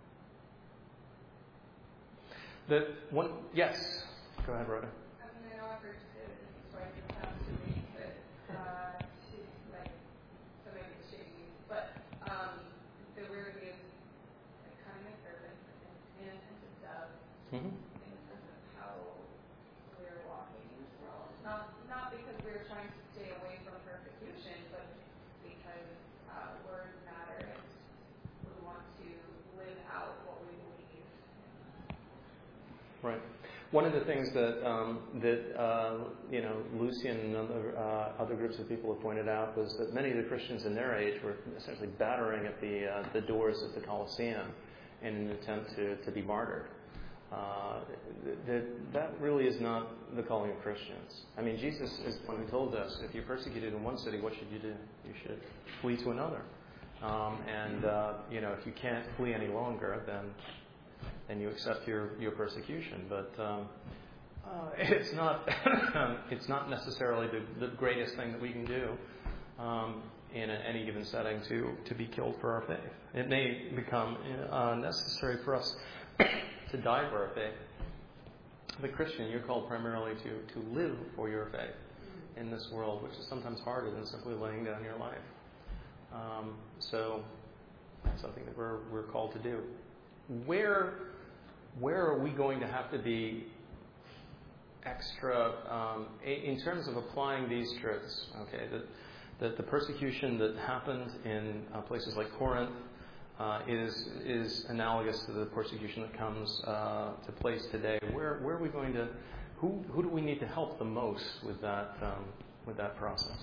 The one, yes. Go ahead, Rhoda. I mean, I know I've heard it right in the past to me, but uh, to, like, so maybe it's shady, but um, the word is like cunning as serpent and innocent as dove, Mm-hmm. in the sense of how we're walking in this world. Not not because we're trying to stay away from persecution, but because uh, words matter and we want to live out what we believe. Right. One of the things that um, that uh, you know Lucian and other, uh, other groups of people have pointed out was that many of the Christians in their age were essentially battering at the uh, the doors of the Colosseum in an attempt to, to be martyred. Uh, that that really is not the calling of Christians. I mean, Jesus is the one who told us, if you're persecuted in one city, what should you do? You should flee to another. Um, and uh, you know, if you can't flee any longer, then then you accept your, your persecution. But um, uh, it's not it's not necessarily the, the greatest thing that we can do um, in a, any given setting to, to be killed for our faith. It may become uh, necessary for us to die for our faith. But Christian, you're called primarily to, to live for your faith in this world, which is sometimes harder than simply laying down your life. Um, so that's something that we're we're called to do. Where where are we going to have to be extra um, in terms of applying these truths? Okay, that that the persecution that happened in uh, places like Corinth uh, is is analogous to the persecution that comes uh, to place today. Where where are we going to? Who who do we need to help the most with that um, with that process?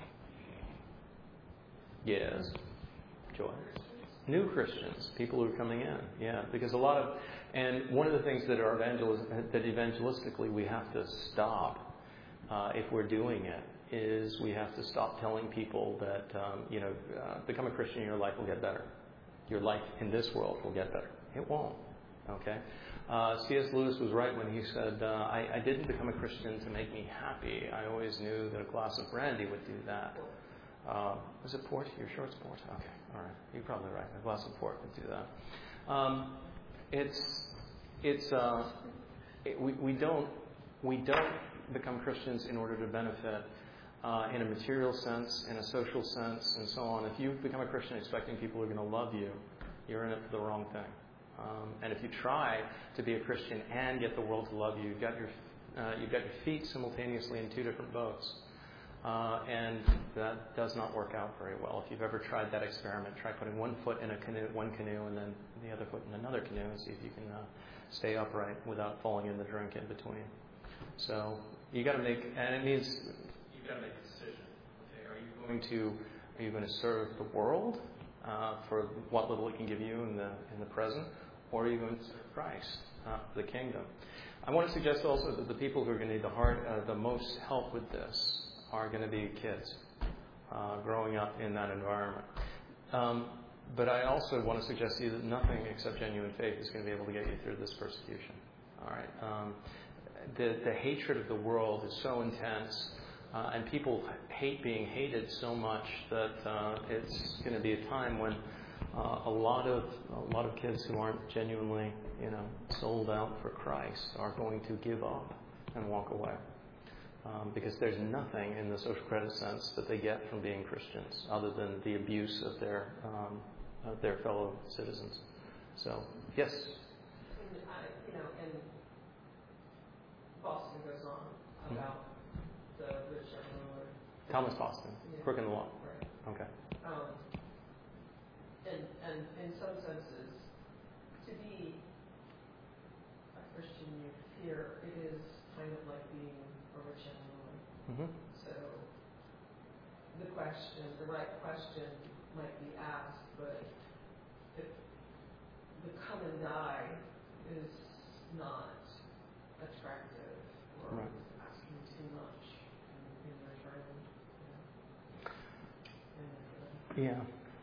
Yes, Joy. New Christians, people who are coming in, yeah, because a lot of, and one of the things that are evangelis- that evangelistically we have to stop uh, if we're doing it is we have to stop telling people that um, you know uh, become a Christian, your life will get better, your life in this world will get better. It won't. Okay. Uh, C S Lewis was right when he said, uh, I, I didn't become a Christian to make me happy. I always knew that a glass of brandy would do that. Uh, was it port? You're sure it's port? Okay, all right. You're probably right. A glass of port would do that. Um, it's it's uh, it, we we don't we don't become Christians in order to benefit uh, in a material sense, in a social sense, and so on. If you become a Christian expecting people are going to love you, you're in it for the wrong thing. Um, and if you try to be a Christian and get the world to love you, you've got your uh, you've got your feet simultaneously in two different boats. Uh, and that does not work out very well. If you've ever tried that experiment, try putting one foot in a canoe, one canoe, and then the other foot in another canoe, and see if you can uh, stay upright without falling in the drink in between. So you got to make, and it means you got to make a decision. Okay, are you going to are you going to serve the world uh, for what little it can give you in the in the present, or are you going to serve Christ, uh, the kingdom? I want to suggest also that the people who are going to need the hard, uh, the most help with this are going to be kids uh, growing up in that environment. Um, but I also want to suggest to you that nothing except genuine faith is going to be able to get you through this persecution. All right. Um, the the hatred of the world is so intense, uh, and people hate being hated so much that uh, it's going to be a time when uh, a lot of a lot of kids who aren't genuinely, you know, sold out for Christ are going to give up and walk away. Um, because there's nothing in the social credit sense that they get from being Christians other than the abuse of their um, of their fellow citizens. So, yes? And I, you know, and Boston goes on about mm-hmm. the rich young ruler. Thomas Boston, yeah. Crook in the Law. Right. Okay. Um, and, and in some senses, to be a Christian, you fear it is kind of like being a rich young woman. Mm-hmm. So the question, the right question might be asked, but if the come and die is not attractive or right. asking too much in, in return. You know, and, uh, yeah.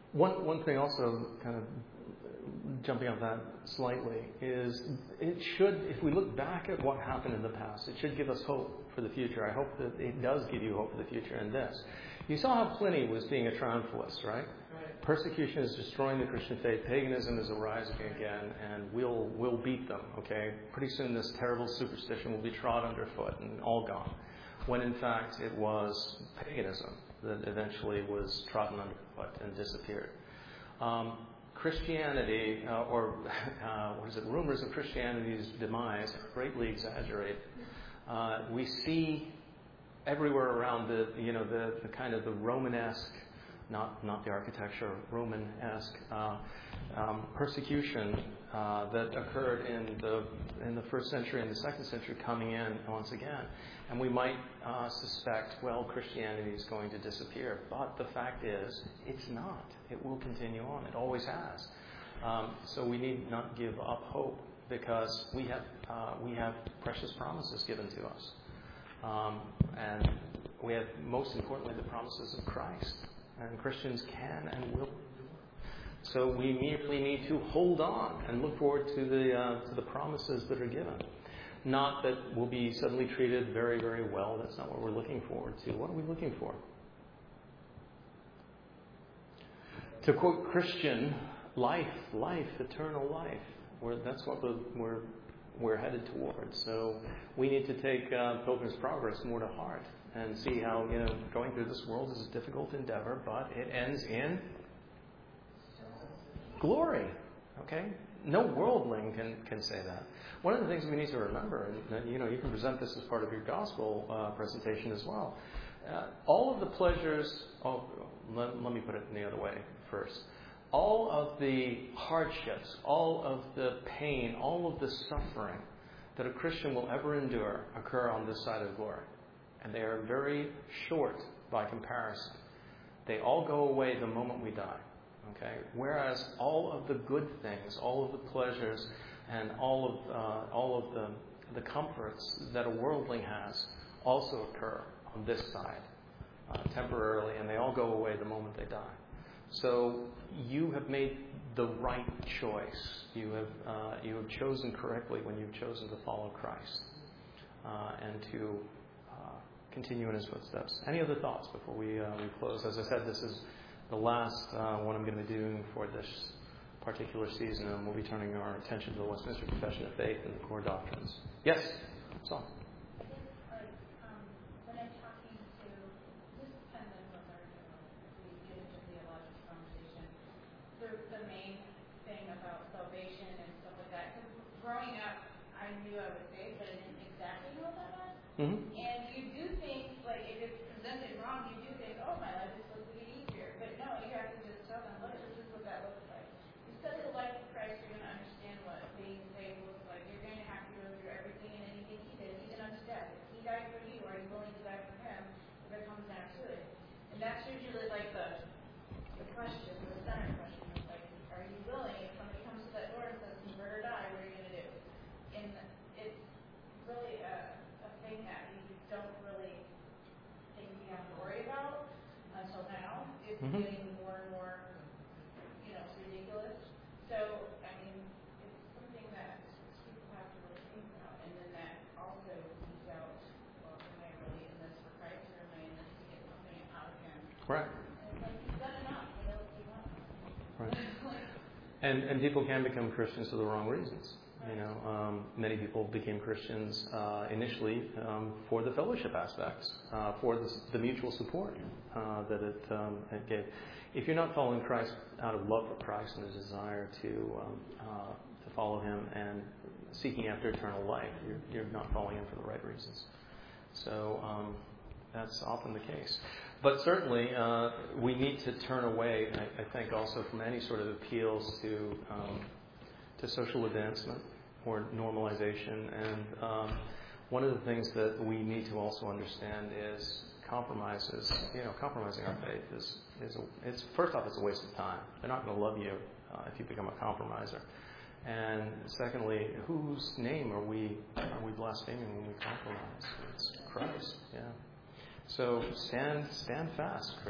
One one thing also, kind of jumping on that slightly, is it should, if we look back at what happened in the past, it should give us hope for the future. I hope that it does give you hope for the future in this. You saw how Pliny was being a triumphalist, right? Right. Persecution is destroying the Christian faith. Paganism is arising again, and we'll we'll beat them. Okay, pretty soon this terrible superstition will be trod underfoot and all gone. When in fact it was paganism that eventually was trodden underfoot and disappeared. Um, Christianity, uh, or uh, what is it? Rumors of Christianity's demise are greatly exaggerated. Uh, we see everywhere around the, you know, the, the kind of the Romanesque, not not the architecture, Romanesque uh, um, persecution uh, that occurred in the in the first century and the second century coming in once again. And we might uh, suspect, well, Christianity is going to disappear. But the fact is, it's not. It will continue on. It always has. Um, so we need not give up hope, because we have uh, we have precious promises given to us. Um, and we have, most importantly, the promises of Christ. And Christians can and will endure. So we merely need to hold on and look forward to the uh, to the promises that are given. Not that we'll be suddenly treated very, very well. That's not what we're looking forward to. What are we looking for? To quote Christian, life, life, eternal life. We're, that's what we're, we're we're headed towards. So we need to take uh, Pilgrim's Progress more to heart and see how, you know, going through this world is a difficult endeavor, but it ends in glory. Okay? No worldling can, can say that. One of the things we need to remember, and you know, you can present this as part of your gospel uh, presentation as well. Uh, all of the pleasures, oh, let, let me put it in the other way first. All of the hardships, all of the pain, all of the suffering that a Christian will ever endure occur on this side of glory. And they are very short by comparison. They all go away the moment we die. Okay? Whereas all of the good things, all of the pleasures, and all of uh, all of the the comforts that a worldling has also occur on this side uh, temporarily, and they all go away the moment they die. So you have made the right choice. You have uh, you have chosen correctly when you've chosen to follow Christ uh, and to uh, continue in His footsteps. Any other thoughts before we uh, we close? As I said, this is the last uh, one I'm going to be doing for this particular season, and we'll be turning our attention to the Westminster Confession of Faith and the core doctrines. Yes, so. The main thing about salvation and stuff like that. Because growing up, I knew I was saved, but I didn't exactly know what that was. Mm-hmm. And you do things, like if it's presented wrong, you do think, oh, my life is supposed to get easier. But no, you have to just tell them, look, this is what that looks like. You study the life of Christ, you're going to understand what being saved looks like. You're going to have to go through everything and anything He did, even unto death. If He died for you, are you willing to die for Him if it comes down to it? And that's usually like the, the question, the center question. Are you willing, if somebody comes to that door and says, convert or die, what are you going to do? And it's really a, a thing that you don't really think you have to worry about until now. It's mm-hmm. getting more and more, you know, ridiculous. So, I mean, it's something that people have to really think about. And then that also leaves out, well, am I really in this for Christ, or am I in this to get something out of Him? Right. And it's like, you've done enough. What else do you want? Right. And and people can become Christians for the wrong reasons. You know, um, many people became Christians uh, initially um, for the fellowship aspects, uh, for the, the mutual support uh, that it, um, it gave. If you're not following Christ out of love for Christ and a desire to um, uh, to follow Him and seeking after eternal life, you're you're not following Him for the right reasons. So um, that's often the case. But certainly, uh, we need to turn away, I, I think, also from any sort of appeals to um, to social advancement or normalization. And um, one of the things that we need to also understand is compromises. You know, compromising our faith is is a, it's first off, it's a waste of time. They're not going to love you uh, if you become a compromiser. And secondly, whose name are we are we blaspheming when we compromise? It's Christ. Yeah. So stand stand fast.